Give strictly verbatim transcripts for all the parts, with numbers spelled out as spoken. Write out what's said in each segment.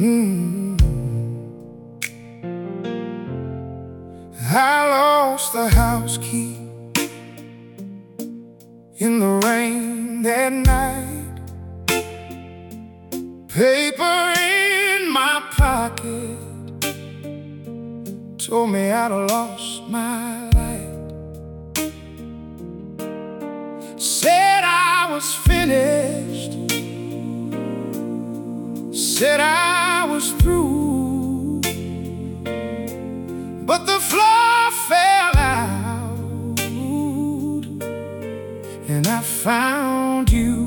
Mm. I lost the house key in the rain that night. Paper in my pocket told me I'd lost my light. Said I was finished, said I was through, but the floor fell out and I found you.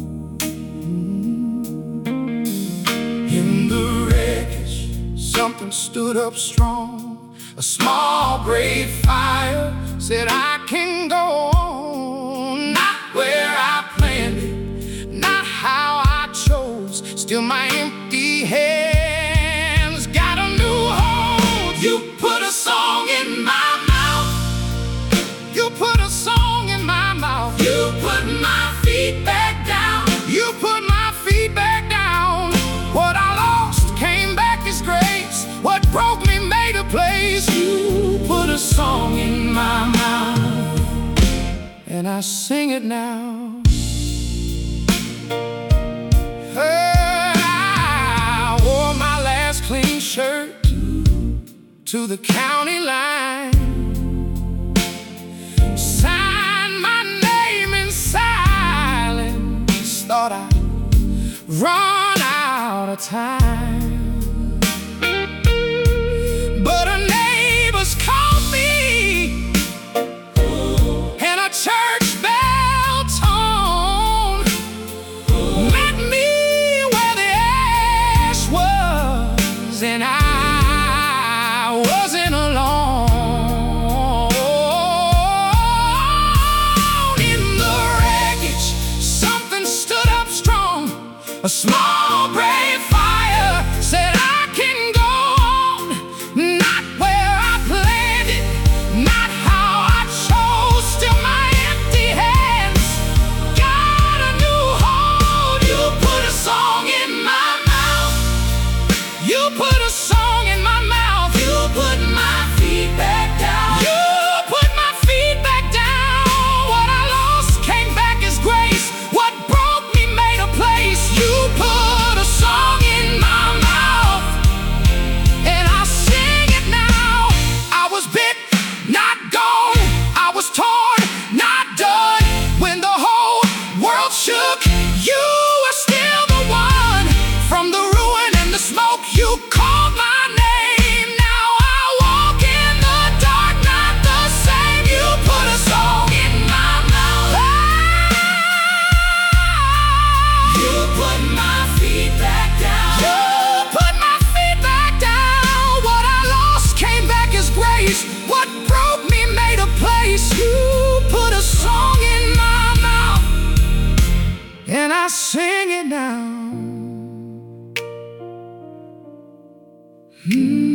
In the wreckage, something stood up strong. A small gray fire said I can go on. Not where I planned it, not how I chose. Still my empty hands got a new hold. You put a song in my mouth. You put a song in my mouth. You put my feet back down. You put my feet back down. What I lost came back as grace. What broke me made a place. You put a song in my mouth, and I sing it now. I wore my last clean shirt to the county line, signed my name in silence, thought I'd run out of time. But a neighbor's called me, and a church bell tone met me where the ash was, and I wasn't alone. In the wreckage, something stood up strong. A small brave fire said I can go on. Not where I planned it, not how I chose. Still my empty hands got a new hold. You put a song in my mouth. You put a song in my mouth. You put my feet back down. You put my feet back down. What I lost came back as grace. What broke me made a place. You put a song in my mouth, and I sing it now. I was bit, not gone. I was torn, not done. When the whole world shook, you were still the one. From the ruin and the smoke, you called my name. Now I walk in the dark, not the same. You put a song in my mouth. You put my feet back down. You put my feet back down. What I lost came back as grace. What broke me made a place. You put a song in my mouth, and I sing it now. Hmm.